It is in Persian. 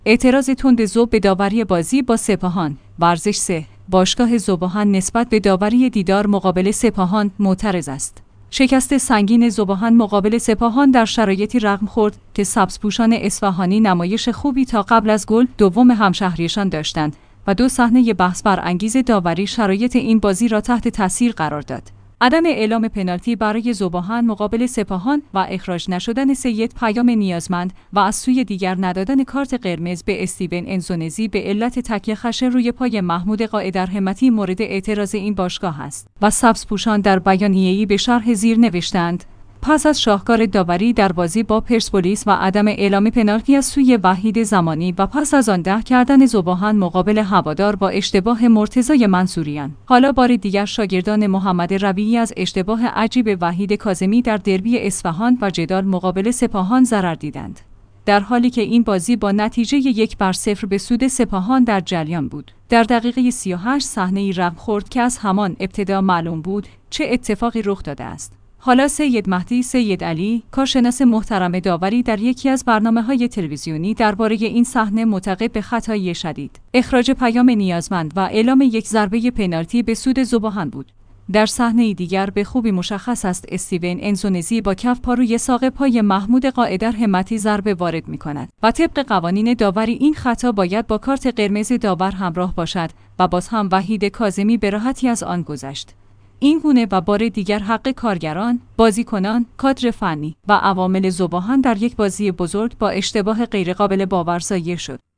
اعتراض تند ذوب به داوری بازی با سپاهان. ورزش 3. باشگاه ذوب‌آهن نسبت به داوری دیدار مقابل سپاهان معترض است. شکست سنگین ذوب‌آهن مقابل سپاهان در شرایطی رقم خورد که سبزپوشان اصفهانی نمایش خوبی تا قبل از گل دوم همشهریشان داشتند و دو صحنه بحث برانگیز داوری شرایط این بازی را تحت تاثیر قرار داد. عدم اعلام پنالتی برای ذوب‌آهن مقابل سپاهان و اخراج نشدن سید پیام نیازمند و از سوی دیگر ندادن کارت قرمز به استیون انزونزی به علت تکیه خشن روی پای محمود قائدرهمتی مورد اعتراض این باشگاه است و سبزپوشان در بیانیه‌ای به شرح زیر نوشتند: پس از شاهکار داوری در بازی با پرسپولیس و عدم اعلام پنالتی از سوی وحید زمانی و پس از آن ده کردن ذوب‌آهن مقابل هوادار با اشتباه مرتضی منصوریان، حالا بار دیگر شاگردان محمد ربیعی از اشتباه عجیب وحید کاظمی در دربی اصفهان و جدال مقابل سپاهان ضرر دیدند، در حالی که این بازی با نتیجه 1-0 به سود سپاهان در جریان بود. در دقیقه 38 صحنه‌ای رقم خورد که از همان ابتدا معلوم بود چه اتفاقی رخ داده است. حالا سید مهدی سید علی، کارشناس محترم داوری، در یکی از برنامه‌های تلویزیونی درباره این صحنه معتقد به خطایی شدید، اخراج پیام نیازمند و اعلام یک ضربه پنالتی به سود ذوب‌آهن بود. در صحنه دیگر به خوبی مشخص است استیون انزونزی با کف پا روی ساق پای محمود قائدرهمتی ضربه وارد می‌کند و طبق قوانین داوری این خطا باید با کارت قرمز داور همراه باشد و باز هم وحید کاظمی به راحتی از آن گذشت. این گونه و بار دیگر حق کارگران، بازیکنان، کادر فنی و عوامل ذوب‌آهن در یک بازی بزرگ با اشتباه غیرقابل باور ضایع شد.